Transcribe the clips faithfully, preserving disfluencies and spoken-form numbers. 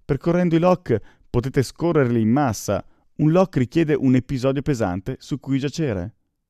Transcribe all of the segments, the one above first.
Percorrendo i lock potete scorrerli in massa. Un lock richiede un episodio pesante su cui giacere.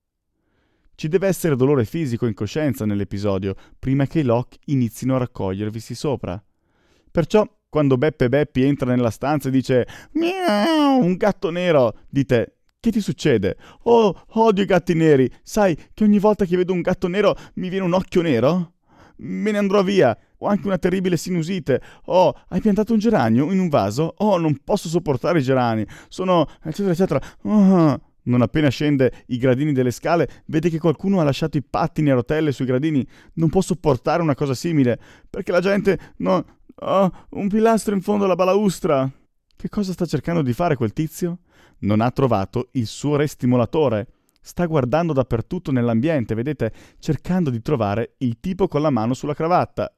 Ci deve essere dolore fisico e incoscienza nell'episodio prima che i lock inizino a raccogliervisi sopra. Perciò, quando Beppe Beppi entra nella stanza e dice «Miau, un gatto nero», dite «Che ti succede?» «Oh, odio i gatti neri. Sai che ogni volta che vedo un gatto nero mi viene un occhio nero? Me ne andrò via. Ho anche una terribile sinusite. Oh, hai piantato un geranio in un vaso? Oh, non posso sopportare i gerani. Sono... eccetera, eccetera. Oh». Non appena scende i gradini delle scale, vede che qualcuno ha lasciato i pattini a rotelle sui gradini. Non può sopportare una cosa simile, perché la gente... no... oh, un pilastro in fondo alla balaustra. Che cosa sta cercando di fare quel tizio? Non ha trovato il suo restimolatore. Sta guardando dappertutto nell'ambiente, vedete, cercando di trovare il tipo con la mano sulla cravatta.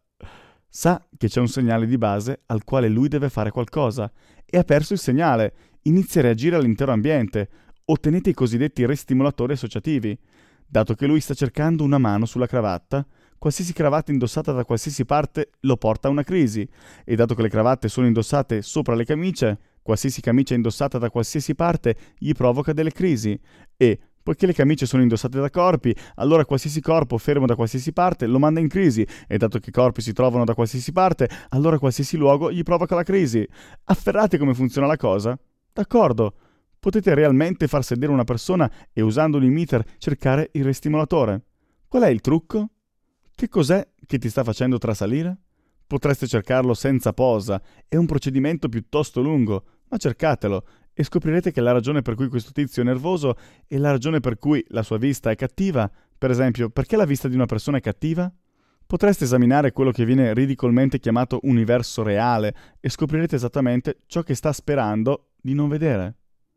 Sa che c'è un segnale di base al quale lui deve fare qualcosa e ha perso il segnale. Inizia a reagire all'intero ambiente. Ottenete i cosiddetti restimolatori associativi. Dato che lui sta cercando una mano sulla cravatta, qualsiasi cravatta indossata da qualsiasi parte lo porta a una crisi. E dato che le cravatte sono indossate sopra le camicie, qualsiasi camicia indossata da qualsiasi parte gli provoca delle crisi. E, poiché le camicie sono indossate da corpi, allora qualsiasi corpo fermo da qualsiasi parte lo manda in crisi. E dato che i corpi si trovano da qualsiasi parte, allora qualsiasi luogo gli provoca la crisi. Afferrate come funziona la cosa? D'accordo. Potete realmente far sedere una persona e usando un emitter cercare il restimolatore. Qual è il trucco? Che cos'è che ti sta facendo trasalire? Potreste cercarlo senza posa, è un procedimento piuttosto lungo, ma cercatelo e scoprirete che la ragione per cui questo tizio è nervoso e la ragione per cui la sua vista è cattiva, per esempio, perché la vista di una persona è cattiva? Potreste esaminare quello che viene ridicolmente chiamato universo reale e scoprirete esattamente ciò che sta sperando di non vedere.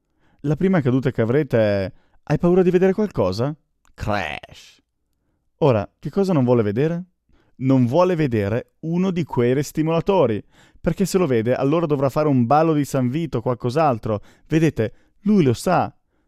La prima caduta che avrete è «Hai paura di vedere qualcosa?» Crash! Ora, che cosa non vuole vedere? Non vuole vedere uno di quei restimolatori, perché se lo vede allora dovrà fare un ballo di San Vito o qualcos'altro. Vedete, lui lo sa,